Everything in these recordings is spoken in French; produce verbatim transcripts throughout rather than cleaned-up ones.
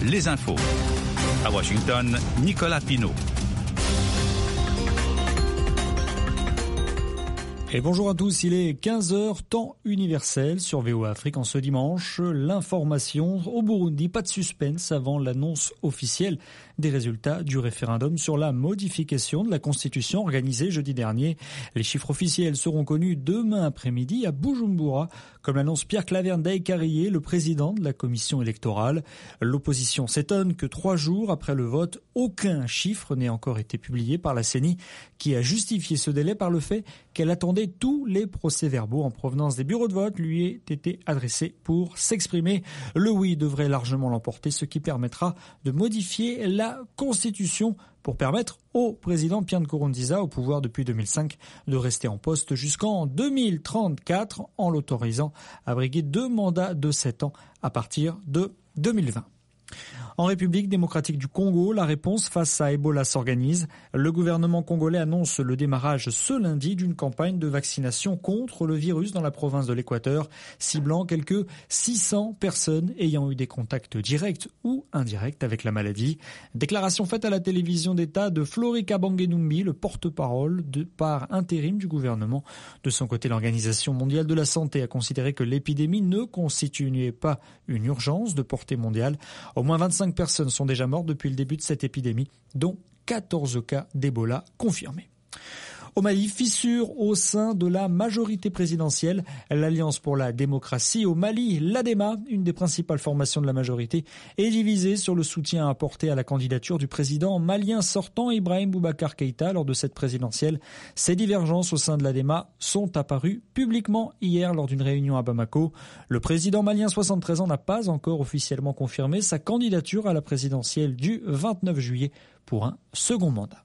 les infos. À Washington, Nicolas Pinault. Et bonjour à tous, il est quinze heures, temps universel sur V O A Afrique en ce dimanche. L'information au Burundi, pas de suspense avant l'annonce officielle des résultats du référendum sur la modification de la Constitution organisée jeudi dernier. Les chiffres officiels seront connus demain après-midi à Bujumbura, comme l'annonce Pierre Claver Ndayikariye, le président de la commission électorale. L'opposition s'étonne que trois jours après le vote, aucun chiffre n'ait encore été publié par la C E N I, qui a justifié ce délai par le fait qu'elle attendait tous les procès-verbaux en provenance des bureaux de vote lui aient été adressés pour s'exprimer. Le oui devrait largement l'emporter, ce qui permettra de modifier la Constitution pour permettre au président Pierre Nkurunziza, au pouvoir depuis deux mille cinq, de rester en poste jusqu'en deux mille trente-quatre en l'autorisant à briguer deux mandats de sept ans à partir de deux mille vingt. En République démocratique du Congo, la réponse face à Ebola s'organise. Le gouvernement congolais annonce le démarrage ce lundi d'une campagne de vaccination contre le virus dans la province de l'Équateur, ciblant quelques six cents personnes ayant eu des contacts directs ou indirects avec la maladie. Déclaration faite à la télévision d'État de Flori Kabange-Numbi, le porte-parole de par intérim du gouvernement. De son côté, l'Organisation mondiale de la santé a considéré que l'épidémie ne constituait pas une urgence de portée mondiale. Au moins vingt-cinq personnes sont déjà mortes depuis le début de cette épidémie, dont quatorze cas d'Ebola confirmés. Au Mali, fissure au sein de la majorité présidentielle. L'Alliance pour la démocratie au Mali, l'ADEMA, une des principales formations de la majorité, est divisée sur le soutien apporté à la candidature du président malien sortant Ibrahim Boubacar Keïta lors de cette présidentielle. Ces divergences au sein de l'ADEMA sont apparues publiquement hier lors d'une réunion à Bamako. Le président malien, soixante-treize ans, n'a pas encore officiellement confirmé sa candidature à la présidentielle du vingt-neuf juillet pour un second mandat.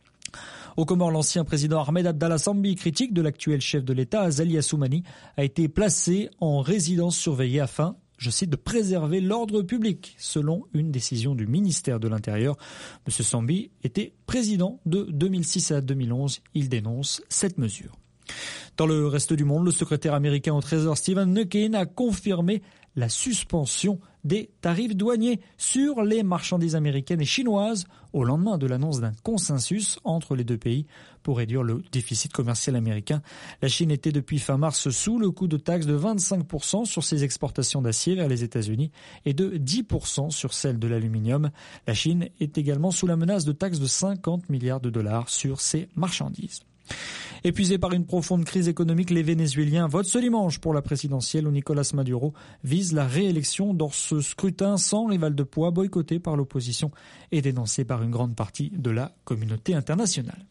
Aux Comores, l'ancien président Ahmed Abdallah Sambi, critique de l'actuel chef de l'État, Azali Assoumani, a été placé en résidence surveillée afin, je cite, de préserver l'ordre public, selon une décision du ministère de l'Intérieur. M. Sambi était président de deux mille six à deux mille onze. Il dénonce cette mesure. Dans le reste du monde, le secrétaire américain au Trésor Stephen Mnuchin a confirmé la suspension des tarifs douaniers sur les marchandises américaines et chinoises au lendemain de l'annonce d'un consensus entre les deux pays pour réduire le déficit commercial américain. La Chine était depuis fin mars sous le coup de taxe de vingt-cinq pour cent sur ses exportations d'acier vers les États-Unis et de dix pour cent sur celles de l'aluminium. La Chine est également sous la menace de taxes de cinquante milliards de dollars sur ses marchandises. Épuisés par une profonde crise économique, les Vénézuéliens votent ce dimanche pour la présidentielle où Nicolas Maduro vise la réélection dans ce scrutin sans rival de poids, boycotté par l'opposition et dénoncé par une grande partie de la communauté internationale.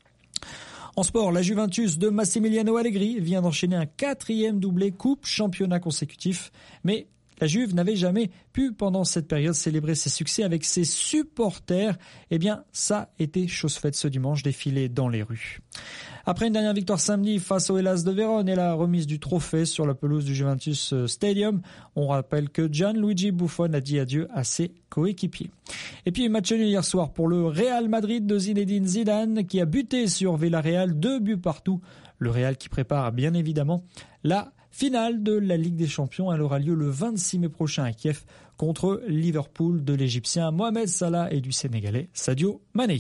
En sport, la Juventus de Massimiliano Allegri vient d'enchaîner un quatrième doublé coupe championnat consécutif, mais la Juve n'avait jamais pu, pendant cette période, célébrer ses succès avec ses supporters. Eh bien, ça a été chose faite ce dimanche, défilé dans les rues. Après une dernière victoire samedi face au Hellas de Vérone et la remise du trophée sur la pelouse du Juventus Stadium, on rappelle que Gianluigi Buffon a dit adieu à ses coéquipiers. Et puis, match nul hier soir pour le Real Madrid de Zinedine Zidane qui a buté sur Villarreal, deux buts partout. Le Real qui prépare bien évidemment la finale de la Ligue des Champions. Elle aura lieu le vingt-six mai prochain à Kiev contre Liverpool de l'Égyptien Mohamed Salah et du Sénégalais Sadio Mané.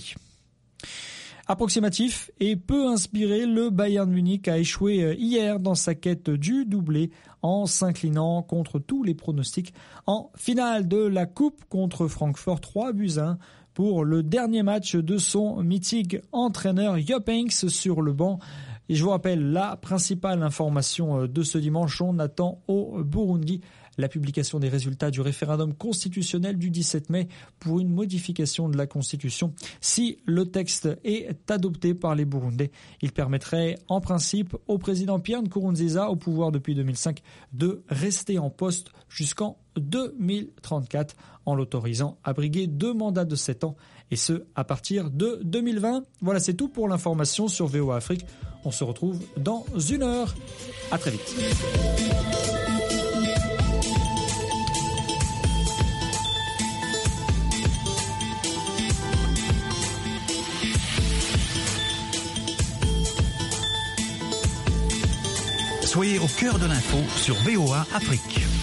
Approximatif et peu inspiré, le Bayern Munich a échoué hier dans sa quête du doublé en s'inclinant contre tous les pronostics en finale de la Coupe contre Francfort, trois buts à un pour le dernier match de son mythique entraîneur Jupp Heynckes sur le banc. Et je vous rappelle la principale information de ce dimanche, on attend au Burundi la publication des résultats du référendum constitutionnel du dix-sept mai pour une modification de la Constitution. Si le texte est adopté par les Burundais, il permettrait en principe au président Pierre Nkurunziza, au pouvoir depuis deux mille cinq, de rester en poste jusqu'en deux mille trente-quatre en l'autorisant à briguer deux mandats de sept ans et ce à partir de deux mille vingt. Voilà, c'est tout pour l'information sur V O A Afrique. On se retrouve dans une heure. À très vite. Soyez au cœur de l'info sur V O A Afrique.